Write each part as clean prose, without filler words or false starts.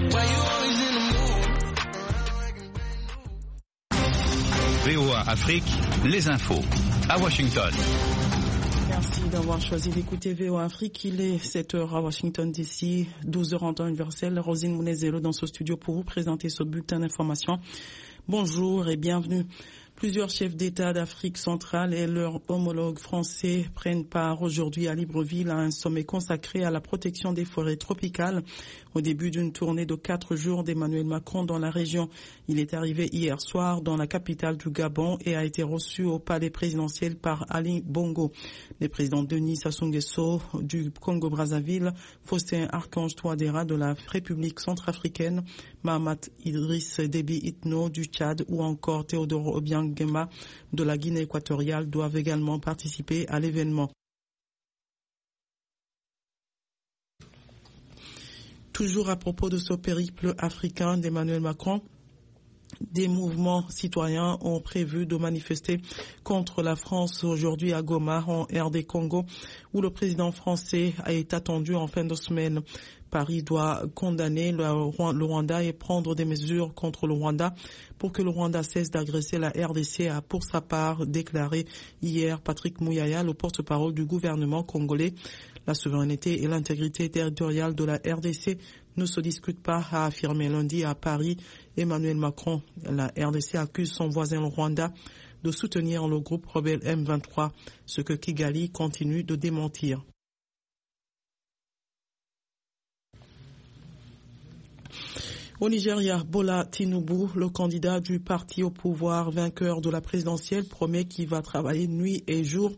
VOA Afrique, les infos à Washington. Merci d'avoir choisi d'écouter VOA Afrique. Il est 7h à Washington DC, 12h en temps universel. Rosine Mounezelo dans ce studio pour vous présenter ce bulletin d'information. Bonjour et bienvenue. Plusieurs chefs d'État d'Afrique centrale et leurs homologues français prennent part aujourd'hui à Libreville à un sommet consacré à la protection des forêts tropicales au début d'une tournée de 4 jours d'Emmanuel Macron dans la région. Il est arrivé hier soir dans la capitale du Gabon et a été reçu au palais présidentiel par Ali Bongo. Les présidents Denis Sassou Nguesso du Congo-Brazzaville, Faustin Archange Touadéra de la République centrafricaine, Mahamat Idriss Déby Itno du Tchad ou encore Théodore Obiang Nguema de la Guinée équatoriale doivent également participer à l'événement. Toujours à propos de ce périple africain d'Emmanuel Macron, des mouvements citoyens ont prévu de manifester contre la France aujourd'hui à Goma, en RD Congo, où le président français est attendu en fin de semaine. Paris doit condamner le Rwanda et prendre des mesures contre le Rwanda pour que le Rwanda cesse d'agresser la RDC, a pour sa part déclaré hier Patrick Mouyaya, le porte-parole du gouvernement congolais. La souveraineté et l'intégrité territoriale de la RDC ne se discutent pas, a affirmé lundi à Paris Emmanuel Macron. La RDC accuse son voisin le Rwanda de soutenir le groupe rebelle M23, ce que Kigali continue de démentir. Au Nigeria, Bola Tinubu, le candidat du parti au pouvoir vainqueur de la présidentielle, promet qu'il va travailler nuit et jour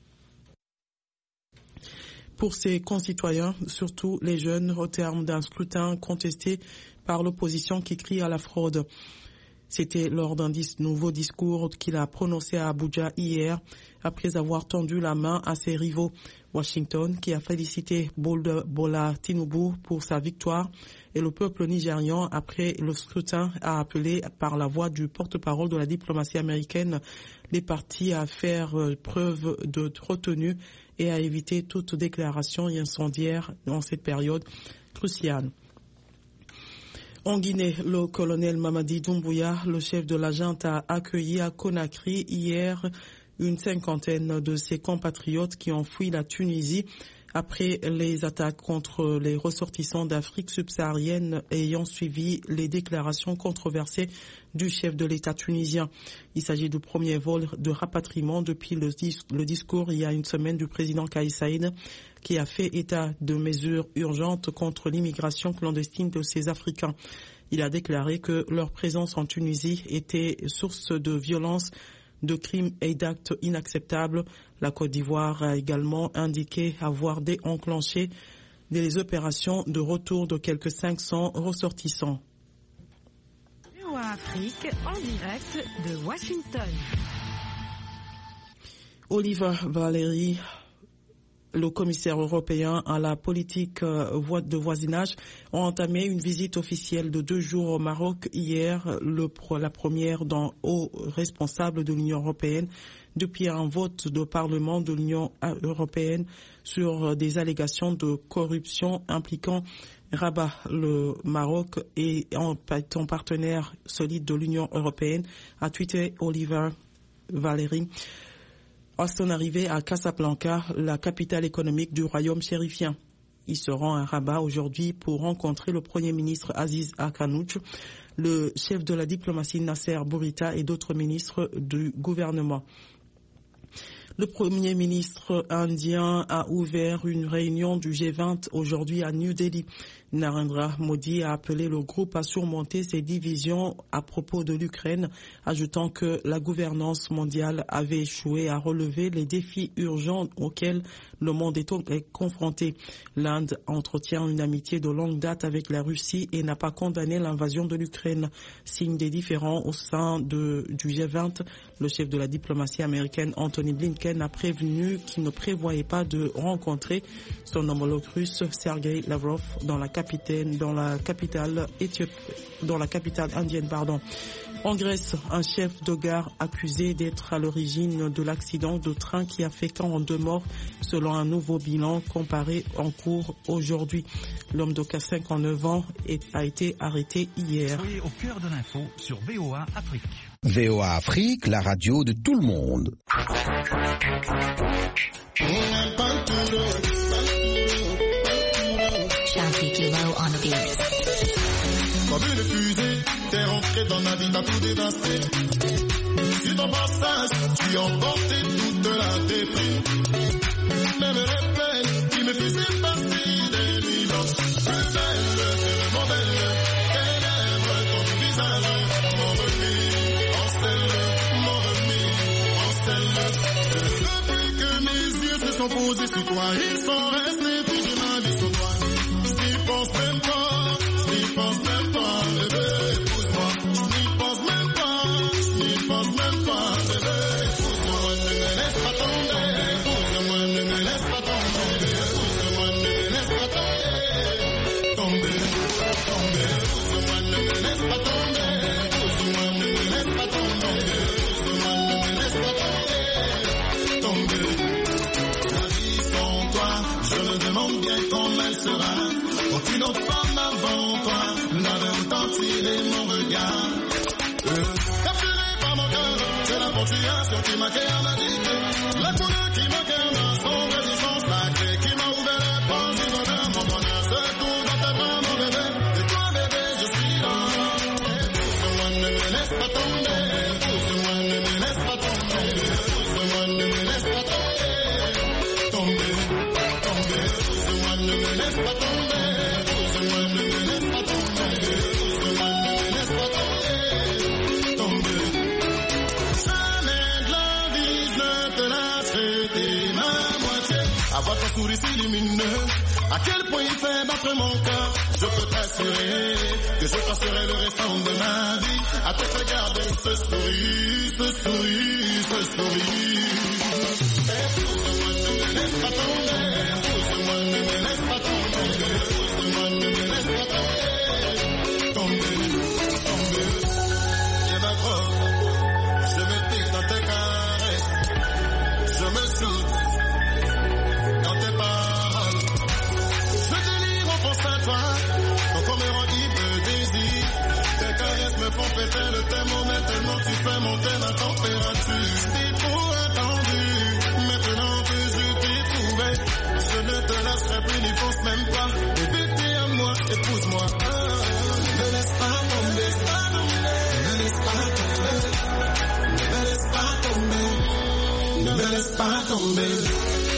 pour ses concitoyens, surtout les jeunes, au terme d'un scrutin contesté par l'opposition qui crie à la fraude. C'était lors d'un nouveau discours qu'il a prononcé à Abuja hier, après avoir tendu la main à ses rivaux. Washington, qui a félicité Bola Tinubu pour sa victoire, et le peuple nigérian, après le scrutin, a appelé par la voix du porte-parole de la diplomatie américaine les partis à faire preuve de retenue et à éviter toute déclaration incendiaire dans cette période cruciale. En Guinée, le colonel Mamadi Doumbouya, le chef de la junte, a accueilli à Conakry hier une cinquantaine de ses compatriotes qui ont fui la Tunisie après les attaques contre les ressortissants d'Afrique subsaharienne ayant suivi les déclarations controversées du chef de l'État tunisien. Il s'agit du premier vol de rapatriement depuis le discours il y a une semaine du président Kais Saied, qui a fait état de mesures urgentes contre l'immigration clandestine de ces Africains. Il a déclaré que leur présence en Tunisie était source de violence, de crimes et d'actes inacceptables. La Côte d'Ivoire a également indiqué avoir déclenché des opérations de retour de quelques 500 ressortissants. VOA Afrique en direct de Washington. Oliver Valéry, le commissaire européen à la politique de voisinage, a entamé une visite officielle de 2 jours au Maroc hier, la première d'un haut responsable de l'Union européenne depuis un vote du Parlement de l'Union européenne sur des allégations de corruption impliquant Rabat. Le Maroc est en partenaire solide de l'Union européenne, a tweeté Oliver Valéry. À son arrivée à Casablanca, la capitale économique du royaume chérifien. Il se rend à Rabat aujourd'hui pour rencontrer le Premier ministre Aziz Akanouch, le chef de la diplomatie Nasser Bourita et d'autres ministres du gouvernement. Le Premier ministre indien a ouvert une réunion du G20 aujourd'hui à New Delhi. Narendra Modi a appelé le groupe à surmonter ses divisions à propos de l'Ukraine, ajoutant que la gouvernance mondiale avait échoué à relever les défis urgents auxquels le monde est confronté. L'Inde entretient une amitié de longue date avec la Russie et n'a pas condamné l'invasion de l'Ukraine. Signe des différends au sein du G20, le chef de la diplomatie américaine Anthony Blinken a prévenu qu'il ne prévoyait pas de rencontrer son homologue russe Sergei Lavrov dans la la capitale indienne. En Grèce, un chef de gare accusé d'être à l'origine de l'accident de train qui a fait 42 morts selon un nouveau bilan comparé en cours aujourd'hui. L'homme de 59 ans a été arrêté hier. Soyez au cœur de l'info sur VOA Afrique. VOA Afrique, la radio de tout le monde. Comme une fusée, t'es rentré dans ma vie, t'as tout dévasté. Sur ton passage, tu as emporté toute la déprime. Même les peines qui me faisaient passer des nuits blanches. Plus belle, tellement belle, tes lèvres, ton visage, m'ont remis en stèle, m'ont remis en stèle. Depuis que mes yeux se sont posés sur toi, ils sont restés toute ma vie sur toi. J'y pense même pas, j'y pense même pas, bébé, épouse-moi. J'y pense même pas, j'y pense même pas, bébé, épouse-moi. Ne me laisse pas tomber, épouse-moi, ne me laisse pas tomber, épouse-moi, ne me laisse pas tomber, tomber, tomber, épouse-moi, ne me laisse pas tomber, épouse-moi, ne me laisse pas tomber, épouse-moi, ne me laisse pas tomber, tomber. La vie sans toi, je me demande bien comment elle sera. Aucune autre femme avant toi n'avait autant tiré mon regard. Capturé par mon cœur, c'est la ponctuation qui m'a créé ma vie. La couleur qui m'a créé ma sombre résistance, la clé qui m'a ouvert les portes du bonheur. Mon bonheur se trouve dans tes bras, mon bébé. Et toi, bébé, je suis là. Épouse-moi, ne me laisse pas tomber. Épouse-moi, ne me laisse pas tomber. Épouse-moi, ne me laisse pas tomber. Tomber, tomber. Épouse-moi, ne me laisse pas tomber. À votre sourire si lumineux, à quel point il fait battre mon cœur. Je peux t'assurer que je passerai le restant de ma vie à te regarder ce sourire, ce sourire, ce sourire. Épouse-moi, ne me laisse pas tomber. Épouse-moi, ne me laisse pas tomber. Épouse-moi, ne me laisse pas tomber. Tomber, tomber. Je m'accroche, je me pique dans tes caresses, je me soude. Péter le thermomètre tellement tu fais monter la température. C'est trop attendu, maintenant que je t'ai trouvé, je ne te laisserai plus, n'y pense même pas. Bébé, t'es à moi, épouse-moi. Ne me laisse pas tomber, ne me laisse pas tomber, ne me laisse pas tomber, ne me laisse pas tomber.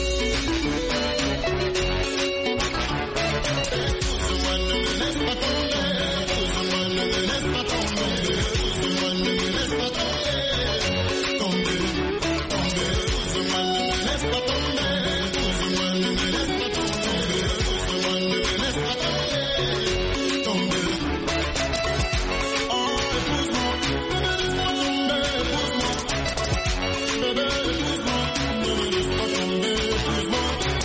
Épouse-moi, ne me laisse pas tomber. Épouse-moi, ne me laisse pas tomber. Épouse-moi, ne me laisse pas tomber. Tomber, tomber. Épouse-moi, ne me laisse pas tomber. Épouse-moi, ne me laisse pas tomber. Épouse-moi, ne me laisse pas tomber. Tomber. Oh, épouse-moi, ne me laisse pas tomber. Épouse-moi. Bébé, épouse-moi, ne me laisse pas tomber. Épouse-moi.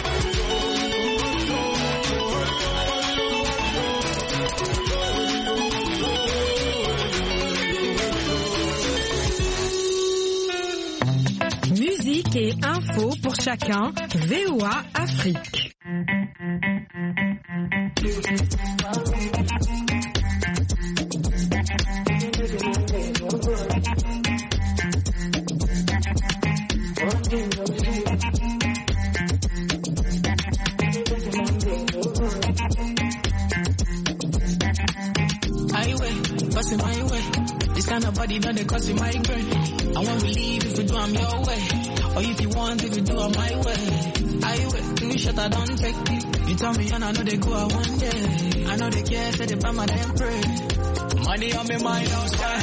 Musique et info pour chacun, VOA Afrique. Bustin' my way. This kind of body done they cause you migraine. I won't believe if you do I'm your way. Or if you want, if you do I'm my way. I wait, too short I don't take it. You tell me and I know they go out one day. I know they care, say they buy my damn pray. Money on me mind outside.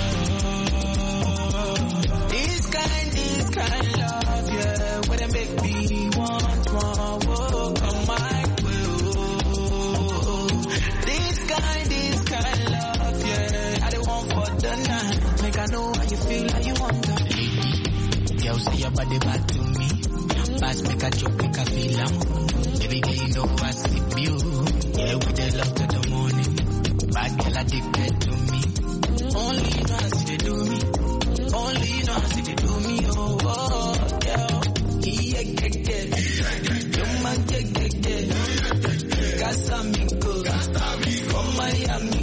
This kind love, yeah. Where they make me want more, oh, come my way, oh. This kind love, yeah. I don't want for the night. Make I know how you feel, how you want to be. Yo, say your body back to me. Pass make a joke, make a feel am. Every day you know I see you. yeah, we dey love to